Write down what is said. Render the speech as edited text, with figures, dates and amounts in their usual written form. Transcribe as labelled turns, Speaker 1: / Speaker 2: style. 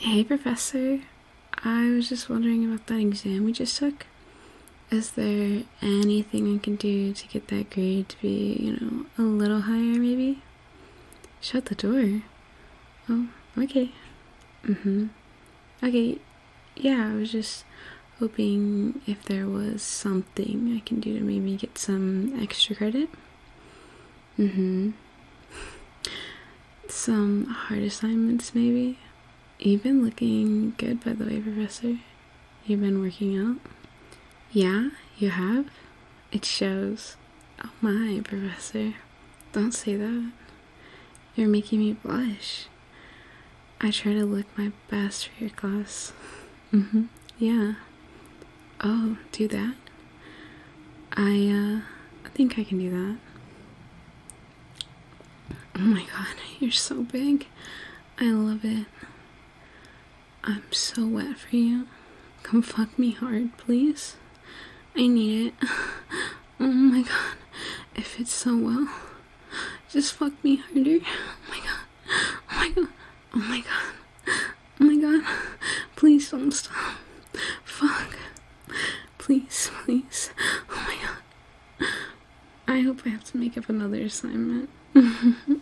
Speaker 1: Hey, Professor. I was just wondering about that exam we just took. Is there anything I can do to get that grade to be, a little higher, maybe? Shut the door. Oh, okay. Okay, yeah, I was just hoping if there was something I can do to maybe get some extra credit. Some hard assignments, maybe? You've been looking good, by the way, Professor. You've been working out. Yeah, you have? It shows. Oh my, Professor. Don't say that. You're making me blush. I try to look my best for your class. Yeah. Oh, do that? I think I can do that. Oh my god, you're so big. I love it. I'm so wet for you. Come fuck me hard, please. I need it. Oh my god. It fits so well. Just fuck me harder. Oh my god. Oh my god. Oh my god. Oh my god. Please don't stop. Fuck. Please, please. Oh my god. I hope I have to make up another assignment.